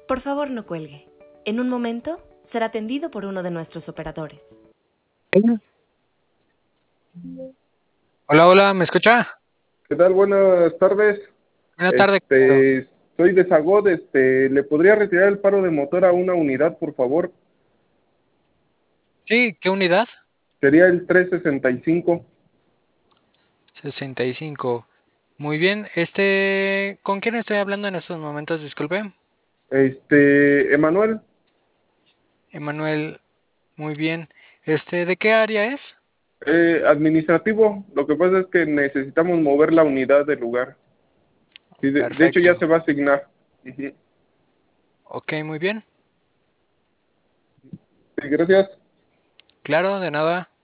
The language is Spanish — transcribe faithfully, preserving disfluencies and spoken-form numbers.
Por favor, no cuelgue. En un momento será atendido por uno de nuestros operadores. Hola, hola, ¿me escucha? ¿Qué tal? Buenas tardes. Buena tarde. Claro. Este, soy de Sagod. Este, ¿le podría retirar el paro de motor a una unidad, por favor? Sí, ¿qué unidad? Sería el trescientos sesenta y cinco. sesenta y cinco. Muy bien, este, ¿con quién estoy hablando en estos momentos? Disculpe. Este, Emanuel, Emanuel, muy bien. Este, ¿de qué área es? eh, administrativo. Lo que pasa es que necesitamos mover la unidad del lugar. Sí, de, de hecho, ya Perfecto. se va a asignar. Ujú. Ok, muy bien. Sí, gracias. Claro, de nada.